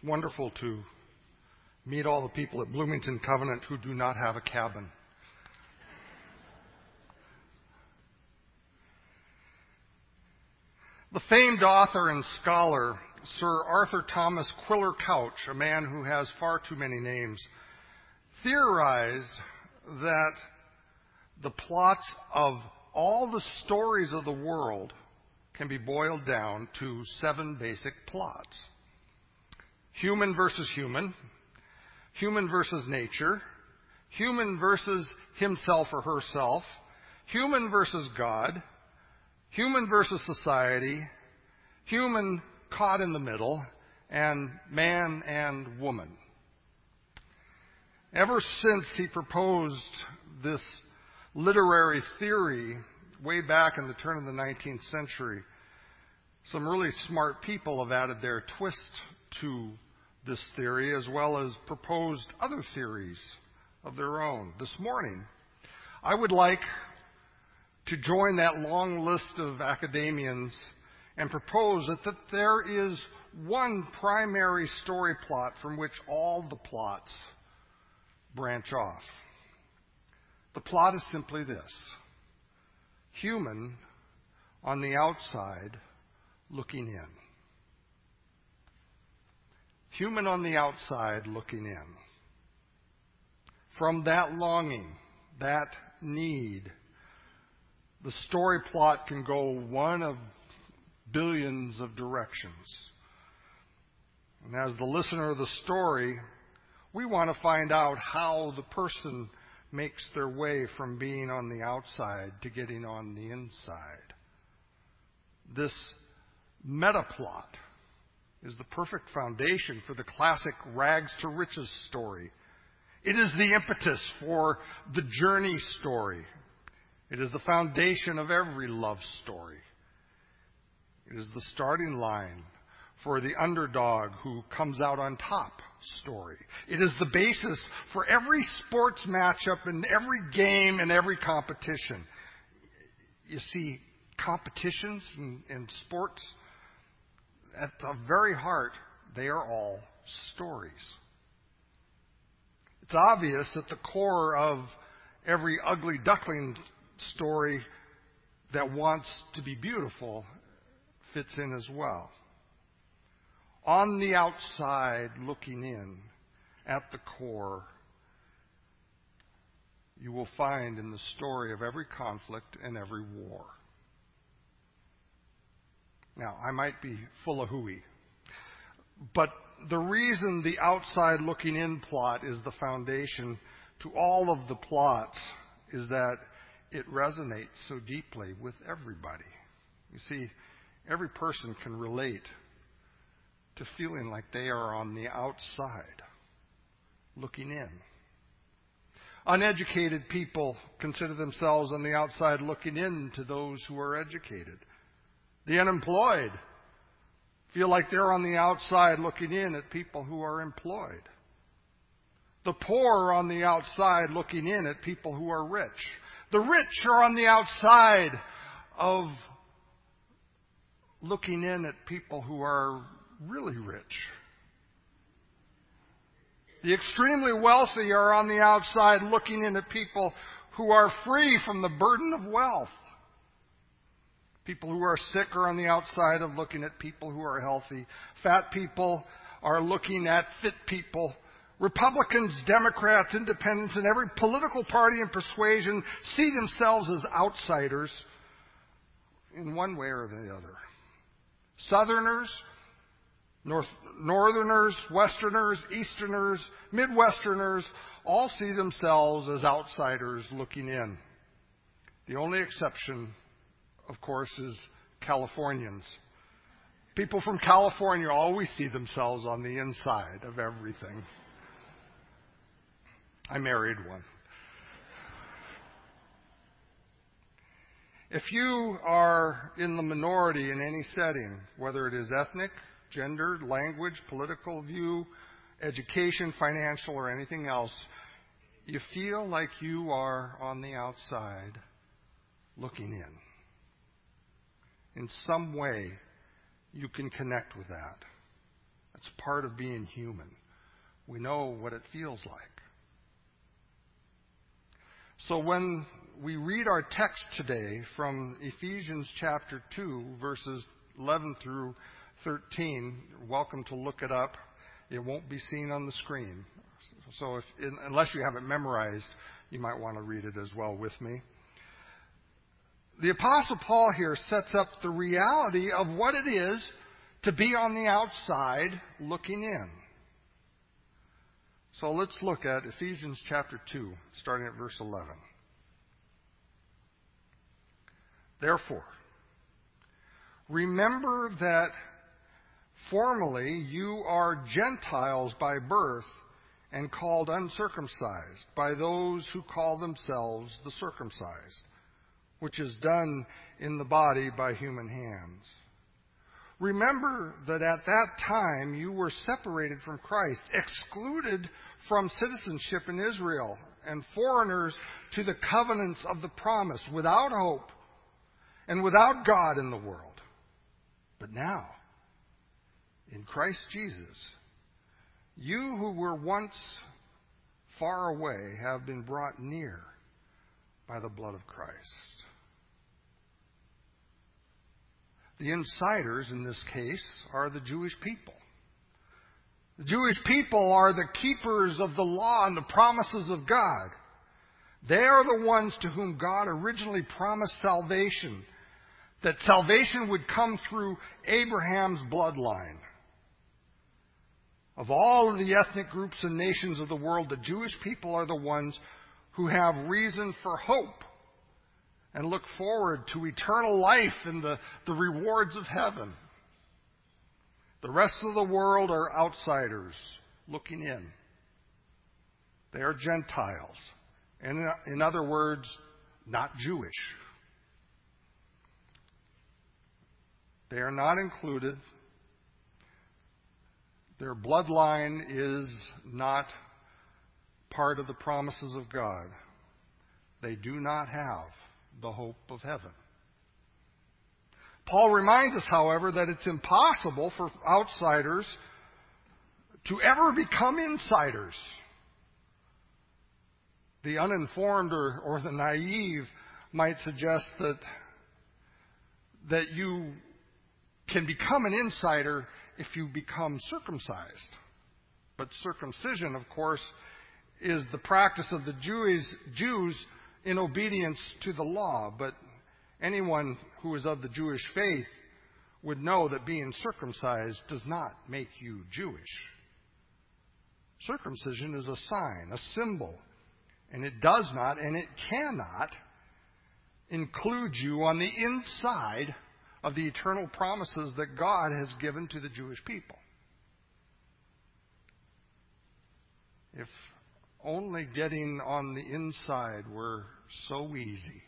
It's wonderful to meet all the people at Bloomington Covenant who do not have a cabin. The famed author and scholar, Sir Arthur Thomas Quiller Couch, a man who has far too many names, theorized that the plots of all the stories of the world can be boiled down to 7 basic plots. Human versus human, human versus nature, human versus himself or herself, human versus God, human versus society, human caught in the middle, and man and woman. Ever since he proposed this literary theory way back in the turn of the 19th century, some really smart people have added their twist to this theory, as well as proposed other theories of their own. This morning, I would like to join that long list of academians and propose that there is one primary story plot from which all the plots branch off. The plot is simply this: human on the outside looking in. Human on the outside looking in. From that longing, that need, the story plot can go one of billions of directions. And as the listener of the story, we want to find out how the person makes their way from being on the outside to getting on the inside. This meta plot is the perfect foundation for the classic rags to riches story. It is the impetus for the journey story. It is the foundation of every love story. It is the starting line for the underdog who comes out on top story. It is the basis for every sports matchup and every game and every competition. You see, competitions in sports, at the very heart, they are all stories. It's obvious that the core of every ugly duckling story that wants to be beautiful fits in as well. On the outside, looking in, at the core, you will find in the story of every conflict and every war. Now, I might be full of hooey, but the reason the outside looking in plot is the foundation to all of the plots is that it resonates so deeply with everybody. You see, every person can relate to feeling like they are on the outside, looking in. Uneducated people consider themselves on the outside looking in to those who are educated. The unemployed feel like they're on the outside looking in at people who are employed. The poor are on the outside looking in at people who are rich. The rich are on the outside of looking in at people who are really rich. The extremely wealthy are on the outside looking in at people who are free from the burden of wealth. People who are sick are on the outside of looking at people who are healthy. Fat people are looking at fit people. Republicans, Democrats, Independents, and every political party and persuasion see themselves as outsiders in one way or the other. Southerners, Northerners, Westerners, Easterners, Midwesterners all see themselves as outsiders looking in. The only exception, of course, is Californians. People from California always see themselves on the inside of everything. I married one. If you are in the minority in any setting, whether it is ethnic, gender, language, political view, education, financial, or anything else, you feel like you are on the outside looking in. In some way, you can connect with that. It's part of being human. We know what it feels like. So when we read our text today from Ephesians chapter 2, verses 11 through 13, you're welcome to look it up. It won't be seen on the screen. So unless you have it memorized, you might want to read it as well with me. The Apostle Paul here sets up the reality of what it is to be on the outside looking in. So let's look at Ephesians chapter 2, starting at verse 11. Therefore, remember that formerly you are Gentiles by birth and called uncircumcised by those who call themselves the circumcised, which is done in the body by human hands. Remember that at that time you were separated from Christ, excluded from citizenship in Israel, and foreigners to the covenants of the promise, without hope and without God in the world. But now, in Christ Jesus, you who were once far away have been brought near by the blood of Christ. The insiders in this case are the Jewish people. The Jewish people are the keepers of the law and the promises of God. They are the ones to whom God originally promised salvation, that salvation would come through Abraham's bloodline. Of all of the ethnic groups and nations of the world, the Jewish people are the ones who have reason for hope and look forward to eternal life and the rewards of heaven. The rest of the world are outsiders looking in. They are Gentiles. And in other words, not Jewish. They are not included. Their bloodline is not part of the promises of God. They do not have the hope of heaven. Paul reminds us, however, that it's impossible for outsiders to ever become insiders. The uninformed or the naive might suggest that you can become an insider if you become circumcised. But circumcision, of course, is the practice of the Jews in obedience to the law. But anyone who is of the Jewish faith would know that being circumcised does not make you Jewish. Circumcision is a sign, a symbol, and it does not and it cannot include you on the inside of the eternal promises that God has given to the Jewish people. If only getting on the inside were so easy.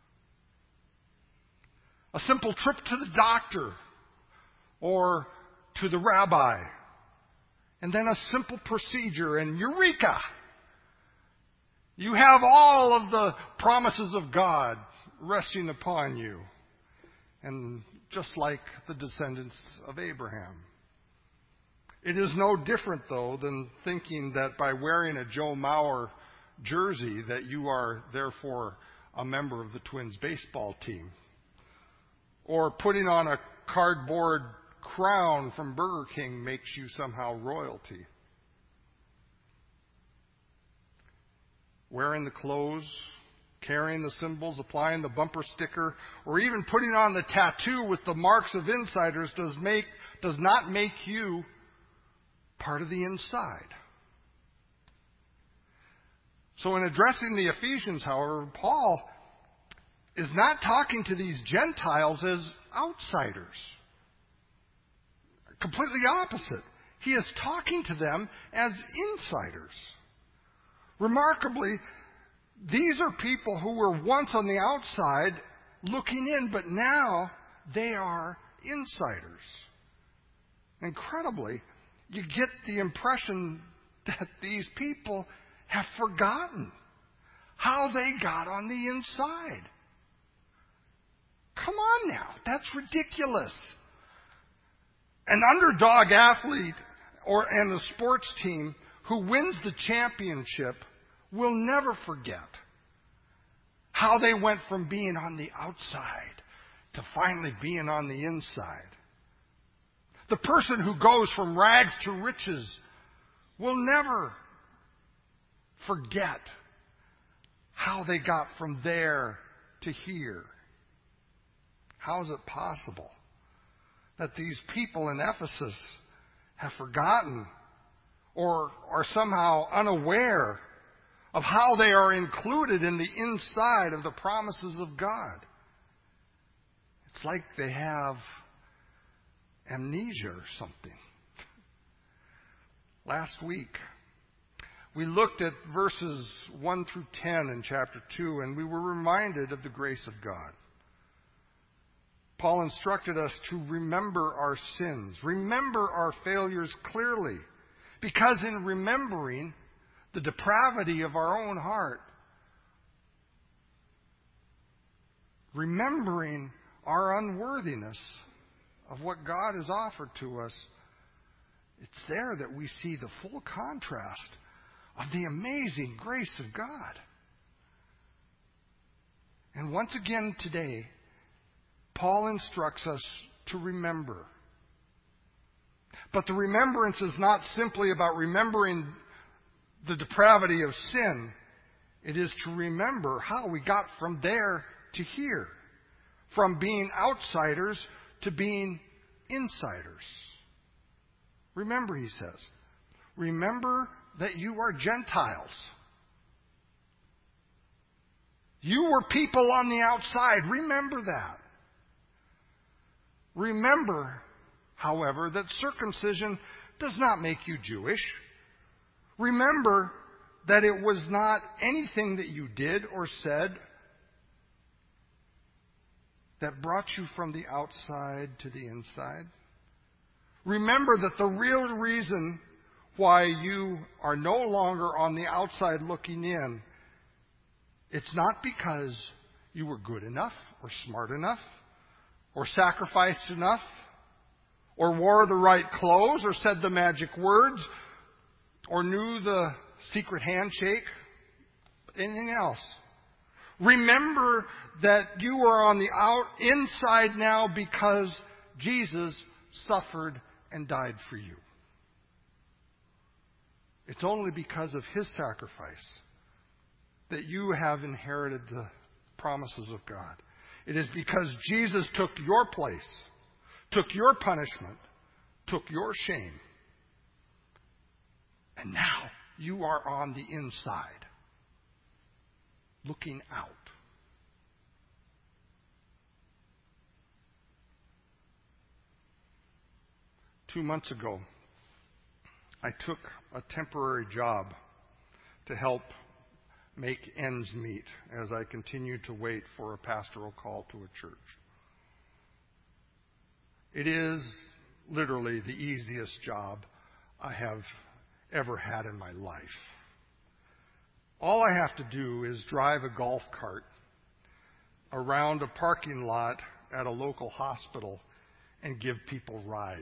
A simple trip to the doctor or to the rabbi, and then a simple procedure, and eureka! You have all of the promises of God resting upon you. And just like the descendants of Abraham. It is no different, though, than thinking that by wearing a Joe Mauer jersey that you are therefore a member of the Twins baseball team. Or putting on a cardboard crown from Burger King makes you somehow royalty. Wearing the clothes, carrying the symbols, applying the bumper sticker, or even putting on the tattoo with the marks of insiders does not make you part of the inside. So in addressing the Ephesians, however, Paul is not talking to these Gentiles as outsiders. Completely opposite. He is talking to them as insiders. Remarkably, these are people who were once on the outside looking in, but now they are insiders. Incredibly, you get the impression that these people have forgotten how they got on the inside. Come on now, that's ridiculous. An underdog athlete and the sports team who wins the championship will never forget how they went from being on the outside to finally being on the inside. The person who goes from rags to riches will never forget how they got from there to here. How is it possible that these people in Ephesus have forgotten or are somehow unaware of how they are included in the inside of the promises of God? It's like they have amnesia or something. Last week, we looked at verses 1 through 10 in chapter 2, and we were reminded of the grace of God. Paul instructed us to remember our sins, remember our failures clearly, because in remembering the depravity of our own heart, remembering our unworthiness of what God has offered to us, it's there that we see the full contrast of the amazing grace of God. And once again today, Paul instructs us to remember. But the remembrance is not simply about remembering the depravity of sin. It is to remember how we got from there to here, from being outsiders to being insiders. Remember, he says, remember that you are Gentiles. You were people on the outside. Remember that. Remember, however, that circumcision does not make you Jewish. Remember that it was not anything that you did or said that brought you from the outside to the inside. Remember that the real reason why you are no longer on the outside looking in, it's not because you were good enough or smart enough or sacrificed enough or wore the right clothes or said the magic words or knew the secret handshake, anything else. Remember that you are on the inside now because Jesus suffered and died for you. It's only because of His sacrifice that you have inherited the promises of God. It is because Jesus took your place, took your punishment, took your shame. And now you are on the inside, looking out. Two months ago, I took a temporary job to help make ends meet as I continued to wait for a pastoral call to a church. It is literally the easiest job I have ever had in my life. All I have to do is drive a golf cart around a parking lot at a local hospital and give people rides.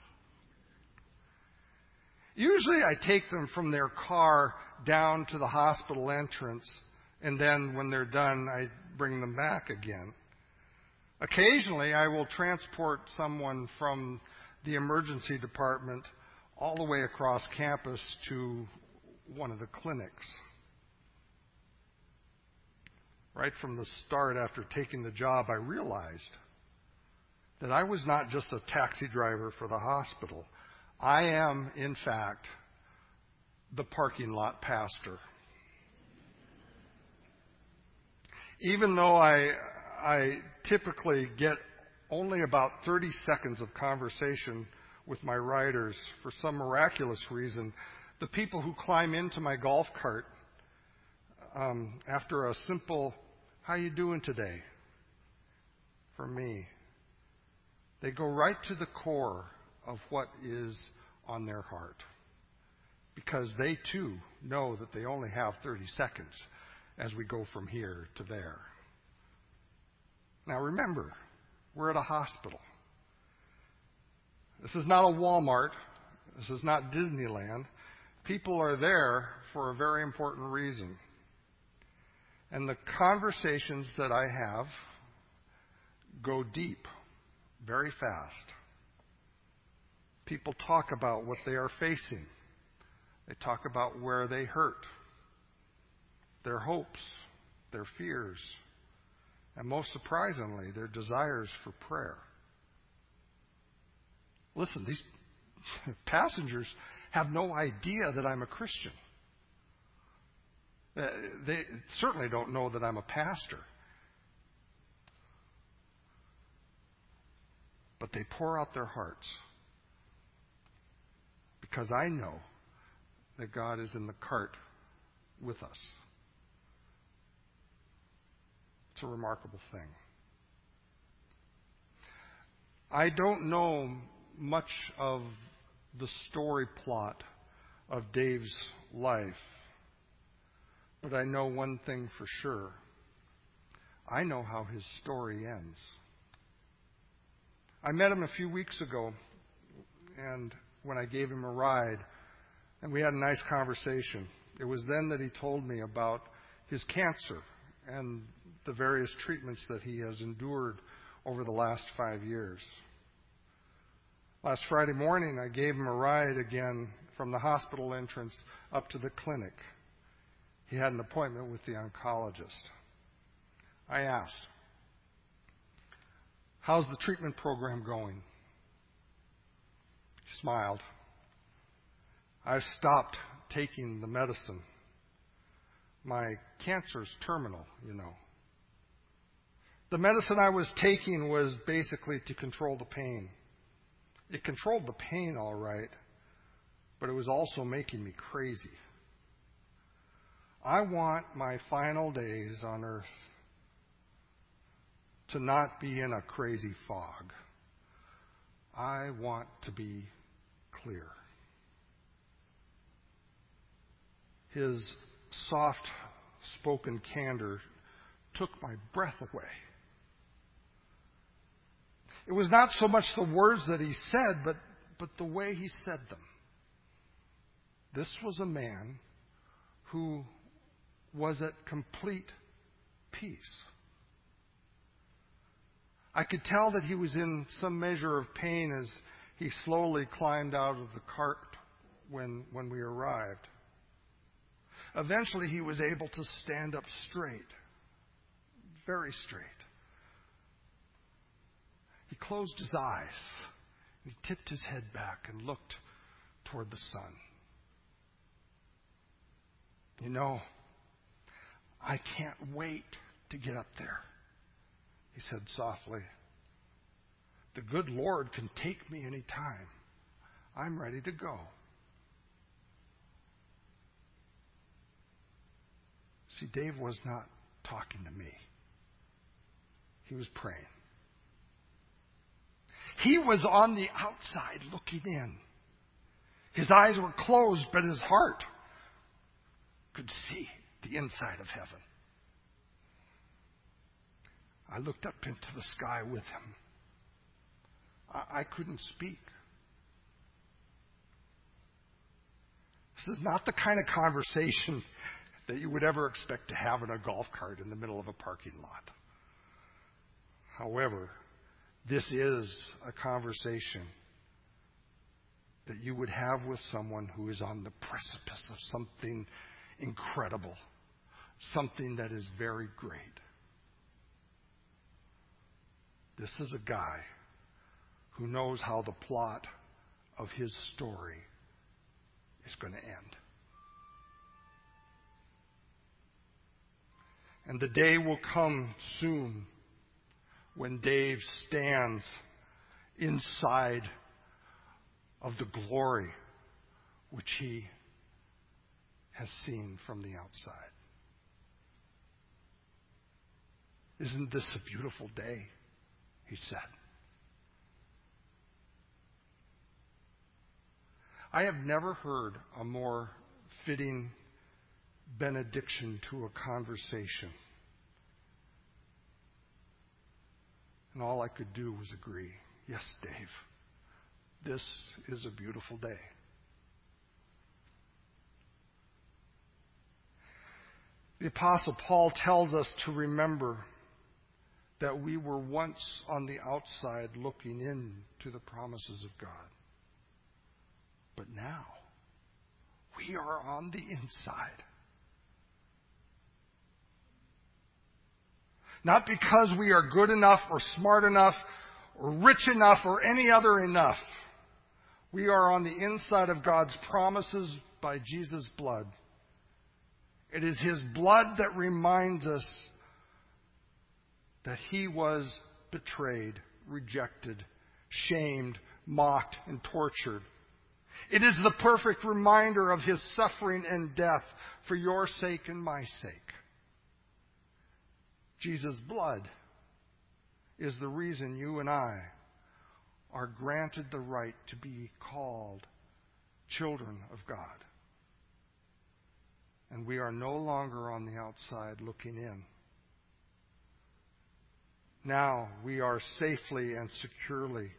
Usually I take them from their car down to the hospital entrance, and then when they're done, I bring them back again. Occasionally I will transport someone from the emergency department all the way across campus to one of the clinics. Right from the start, after taking the job, I realized that I was not just a taxi driver for the hospital. I am, in fact, the parking lot pastor. Even though I typically get only about 30 seconds of conversation with my riders, for some miraculous reason, the people who climb into my golf cart after a simple, "How you doing today?" for me, they go right to the core of what is on their heart. Because they too know that they only have 30 seconds as we go from here to there. Now remember, we're at a hospital. This is not a Walmart. This is not Disneyland. People are there for a very important reason. And the conversations that I have go deep very fast. People talk about what they are facing. They talk about where they hurt, their hopes, their fears, and most surprisingly, their desires for prayer. Listen, these passengers have no idea that I'm a Christian. They certainly don't know that I'm a pastor. But they pour out their hearts because I know that God is in the cart with us. It's a remarkable thing. I don't know much of the story plot of Dave's life, but I know one thing for sure. I know how his story ends. I met him a few weeks ago, and when I gave him a ride, and we had a nice conversation. It was then that he told me about his cancer and the various treatments that he has endured over the last 5 years. Last Friday morning, I gave him a ride again from the hospital entrance up to the clinic. He had an appointment with the oncologist. I asked, "How's the treatment program going?" He smiled. "I've stopped taking the medicine. My cancer's terminal, you know." The medicine I was taking was basically to control the pain. It controlled the pain all right, but it was also making me crazy. I want my final days on earth to not be in a crazy fog. I want to be clear. His soft-spoken candor took my breath away. It was not so much the words that he said, but the way he said them. This was a man who was at complete peace. I could tell that he was in some measure of pain as he slowly climbed out of the cart when we arrived. Eventually, he was able to stand up straight, very straight. He closed his eyes, and he tipped his head back and looked toward the sun. "You know, I can't wait to get up there," he said softly. "The good Lord can take me any time. I'm ready to go." See, Dave was not talking to me. He was praying. He was on the outside looking in. His eyes were closed, but his heart could see the inside of heaven. I looked up into the sky with him. I couldn't speak. This is not the kind of conversation that you would ever expect to have in a golf cart in the middle of a parking lot. However, this is a conversation that you would have with someone who is on the precipice of something incredible, something that is very great. This is a guy who knows how the plot of his story is going to end. And the day will come soon when Dave stands inside of the glory which he has seen from the outside. "Isn't this a beautiful day?" he said. I have never heard a more fitting benediction to a conversation. And all I could do was agree. "Yes, Dave, this is a beautiful day." The Apostle Paul tells us to remember that we were once on the outside looking in to the promises of God. But now, we are on the inside. Not because we are good enough or smart enough or rich enough or any other enough. We are on the inside of God's promises by Jesus' blood. It is His blood that reminds us that He was betrayed, rejected, shamed, mocked, and tortured. It is the perfect reminder of His suffering and death for your sake and my sake. Jesus' blood is the reason you and I are granted the right to be called children of God. And we are no longer on the outside looking in. Now we are safely and securely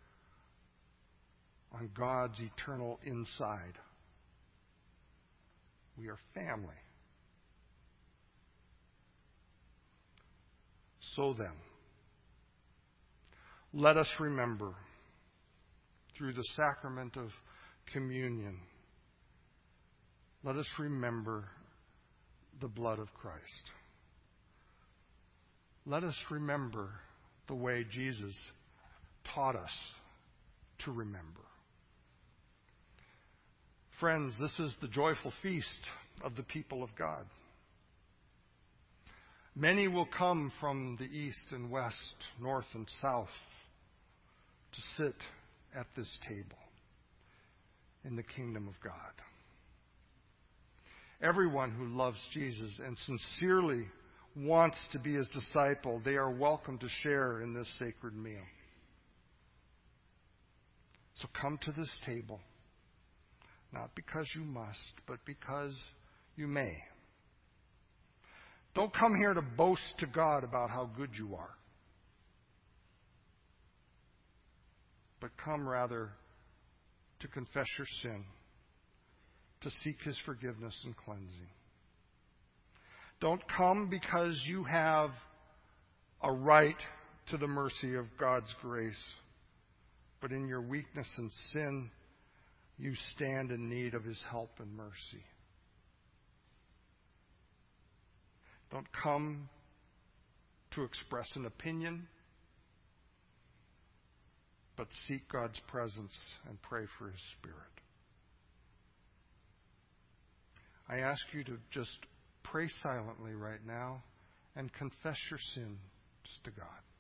on God's eternal inside. We are family. So then, let us remember through the sacrament of communion, let us remember the blood of Christ. Let us remember the way Jesus taught us to remember. Friends, this is the joyful feast of the people of God. Many will come from the east and west, north and south, to sit at this table in the kingdom of God. Everyone who loves Jesus and sincerely wants to be His disciple, they are welcome to share in this sacred meal. So come to this table, not because you must, but because you may. Don't come here to boast to God about how good you are, but come rather to confess your sin, to seek His forgiveness and cleansing. Don't come because you have a right to the mercy of God's grace, but in your weakness and sin, you stand in need of His help and mercy. Don't come to express an opinion, but seek God's presence and pray for His Spirit. I ask you to just pray silently right now and confess your sins to God.